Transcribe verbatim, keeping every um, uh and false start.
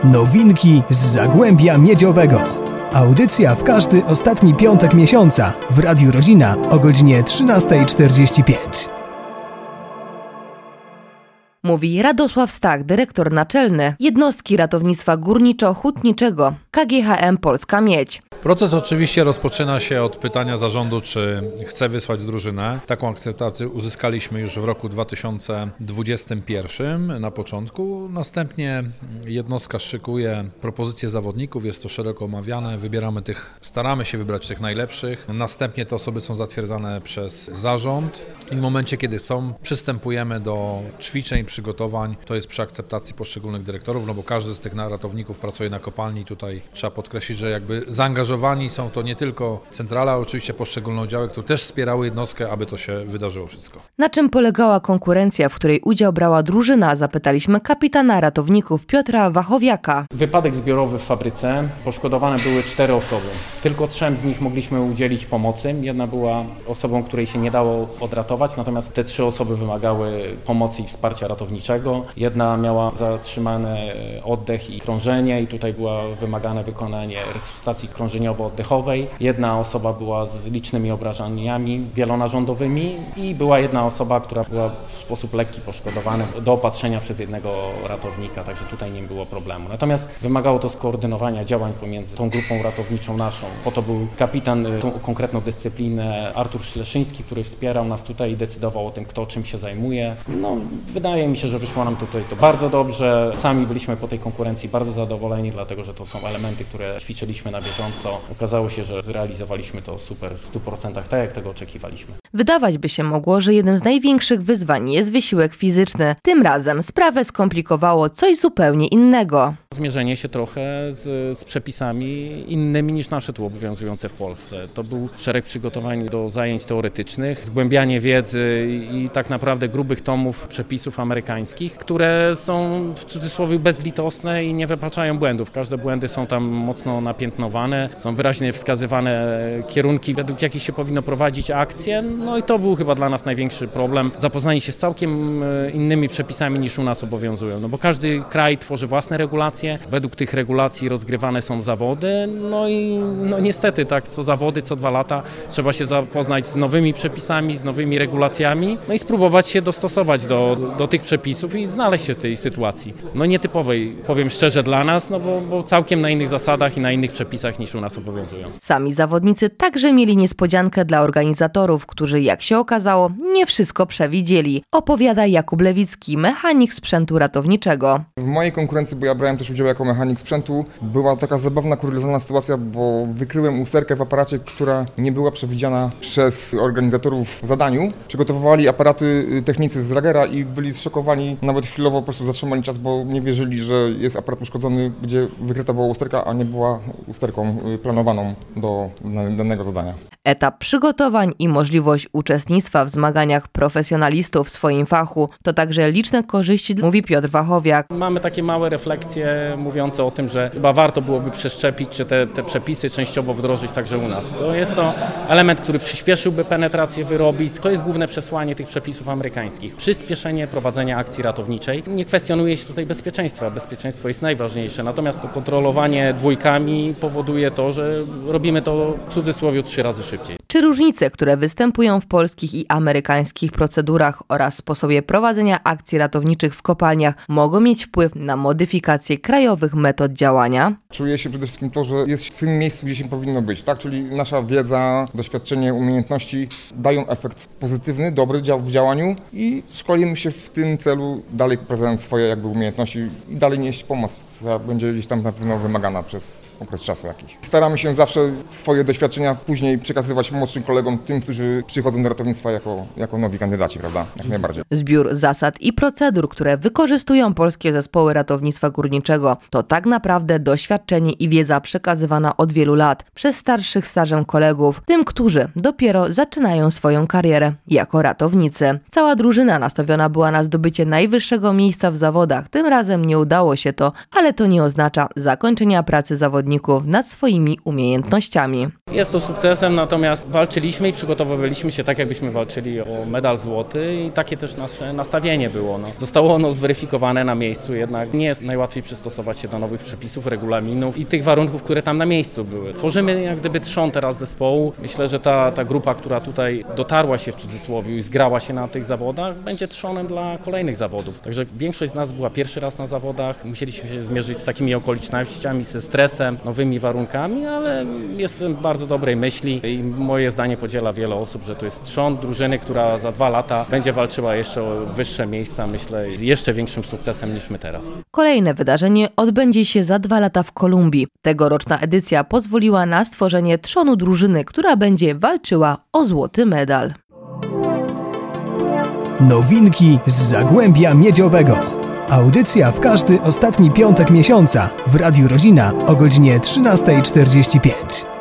Nowinki z Zagłębia Miedziowego. Audycja w każdy ostatni piątek miesiąca w Radiu Rodzina o godzinie trzynasta czterdzieści pięć. Mówi Radosław Stach, dyrektor naczelny Jednostki Ratownictwa Górniczo-Hutniczego K G H M Polska Miedź. Proces oczywiście rozpoczyna się od pytania zarządu, czy chce wysłać drużynę. Taką akceptację uzyskaliśmy już w roku dwa tysiące dwudziestym pierwszym na początku. Następnie jednostka szykuje propozycje zawodników, jest to szeroko omawiane, wybieramy tych, staramy się wybrać tych najlepszych. Następnie te osoby są zatwierdzane przez zarząd i w momencie, kiedy chcą, przystępujemy do ćwiczeń, przygotowań. To jest przy akceptacji poszczególnych dyrektorów, no bo każdy z tych ratowników pracuje na kopalni. Tutaj trzeba podkreślić, że jakby zaangażowani są to nie tylko centrala, ale oczywiście poszczególne oddziały, które też wspierały jednostkę, aby to się wydarzyło wszystko. Na czym polegała konkurencja, w której udział brała drużyna? Zapytaliśmy kapitana ratowników Piotra Wachowiaka. Wypadek zbiorowy w fabryce. Poszkodowane były cztery osoby. Tylko trzem z nich mogliśmy udzielić pomocy. Jedna była osobą, której się nie dało odratować, natomiast te trzy osoby wymagały pomocy i wsparcia ratowniczego. Jedna miała zatrzymany oddech i krążenie i tutaj było wymagane wykonanie resuscytacji krążeniowo-oddechowej. Jedna osoba była z licznymi obrażeniami wielonarządowymi i była jedna osoba, która była w sposób lekki poszkodowana do opatrzenia przez jednego ratownika, także tutaj nie było problemu. Natomiast wymagało to skoordynowania działań pomiędzy tą grupą ratowniczą naszą. Po to był kapitan, tą konkretną dyscyplinę Artur Śleszyński, który wspierał nas tutaj i decydował o tym, kto czym się zajmuje. No, wydaje mi się, że wyszło nam tutaj to bardzo dobrze. Sami byliśmy po tej konkurencji bardzo zadowoleni, dlatego że to są elementy, które ćwiczyliśmy na bieżąco. Okazało się, że zrealizowaliśmy to super w stu procentach tak, jak tego oczekiwaliśmy. Wydawać by się mogło, że jednym z największych wyzwań jest wysiłek fizyczny. Tym razem sprawę skomplikowało coś zupełnie innego. Zmierzenie się trochę z, z przepisami innymi niż nasze tu obowiązujące w Polsce. To był szereg przygotowań do zajęć teoretycznych, zgłębianie wiedzy i tak naprawdę grubych tomów przepisów amerykańskich, które są w cudzysłowie bezlitosne i nie wypaczają błędów. Każde błędy są tam mocno napiętnowane, są wyraźnie wskazywane kierunki, według jakich się powinno prowadzić akcje. No i to był chyba dla nas największy problem. Zapoznanie się z całkiem innymi przepisami niż u nas obowiązują. No bo każdy kraj tworzy własne regulacje. Według tych regulacji rozgrywane są zawody, no i no niestety tak co zawody, co dwa lata trzeba się zapoznać z nowymi przepisami, z nowymi regulacjami, no i spróbować się dostosować do, do tych przepisów i znaleźć się w tej sytuacji. No nietypowej, powiem szczerze, dla nas, no bo, bo całkiem na innych zasadach i na innych przepisach niż u nas obowiązują. Sami zawodnicy także mieli niespodziankę dla organizatorów, którzy, jak się okazało, nie wszystko przewidzieli. Opowiada Jakub Lewicki, mechanik sprzętu ratowniczego. W mojej konkurencji, bo ja brałem też udział jako mechanik sprzętu, była taka zabawna, kuriozalna sytuacja, bo wykryłem usterkę w aparacie, która nie była przewidziana przez organizatorów w zadaniu. Przygotowywali aparaty technicy z Ragera i byli zszokowani, nawet chwilowo po prostu zatrzymali czas, bo nie wierzyli, że jest aparat uszkodzony, gdzie wykryta była usterka, a nie była usterką planowaną do danego zadania. Etap przygotowań i możliwość uczestnictwa w zmaganiach profesjonalistów w swoim fachu to także liczne korzyści, mówi Piotr Wachowiak. Mamy takie małe refleksje mówiące o tym, że chyba warto byłoby przeszczepić, czy te, te przepisy częściowo wdrożyć także u nas. To jest to element, który przyspieszyłby penetrację wyrobisk. To jest główne przesłanie tych przepisów amerykańskich. Przyspieszenie prowadzenia akcji ratowniczej. Nie kwestionuje się tutaj bezpieczeństwa. Bezpieczeństwo jest najważniejsze. Natomiast to kontrolowanie dwójkami powoduje to, że robimy to w cudzysłowie trzy razy szybciej. Czy różnice, które występują w polskich i amerykańskich procedurach oraz sposobie prowadzenia akcji ratowniczych w kopalniach mogą mieć wpływ na modyfikację krajowych metod działania? Czuję się przede wszystkim to, że jest w tym miejscu, gdzie się powinno być, tak? Czyli nasza wiedza, doświadczenie, umiejętności dają efekt pozytywny, dobry w działaniu i szkolimy się w tym celu, dalej poprawiając swoje jakby umiejętności i dalej nieść pomoc, która będzie gdzieś tam na pewno wymagana przez okres czasu jakiś. Staramy się zawsze swoje doświadczenia później przekazywać młodszym kolegom, tym, którzy przychodzą do ratownictwa jako, jako nowi kandydaci, prawda? Jak najbardziej. Zbiór zasad i procedur, które wykorzystują polskie zespoły ratownictwa górniczego, to tak naprawdę doświadczenie i wiedza przekazywana od wielu lat przez starszych stażem kolegów, tym, którzy dopiero zaczynają swoją karierę jako ratownicy. Cała drużyna nastawiona była na zdobycie najwyższego miejsca w zawodach. Tym razem nie udało się to, ale to nie oznacza zakończenia pracy zawodników nad swoimi umiejętnościami. Jest to sukcesem, natomiast walczyliśmy i przygotowywaliśmy się tak, jakbyśmy walczyli o medal złoty i takie też nasze nastawienie było. No. Zostało ono zweryfikowane na miejscu, jednak nie jest najłatwiej przystosować się do nowych przepisów, regulaminów i tych warunków, które tam na miejscu były. Tworzymy jak gdyby trzon teraz zespołu. Myślę, że ta, ta grupa, która tutaj dotarła się w cudzysłowie i zgrała się na tych zawodach, będzie trzonem dla kolejnych zawodów. Także większość z nas była pierwszy raz na zawodach, musieliśmy się zmierzyć z takimi okolicznościami, ze stresem, nowymi warunkami, ale jestem bardzo dobrej myśli i moje zdanie podziela wiele osób, że to jest trzon drużyny, która za dwa lata będzie walczyła jeszcze o wyższe miejsca, myślę, z jeszcze większym sukcesem niż my teraz. Kolejne wydarzenie odbędzie się za dwa lata w Kolumbii. Tegoroczna edycja pozwoliła na stworzenie trzonu drużyny, która będzie walczyła o złoty medal. Nowinki z Zagłębia Miedziowego. Audycja w każdy ostatni piątek miesiąca w Radiu Rodzina o godzinie trzynasta czterdzieści pięć.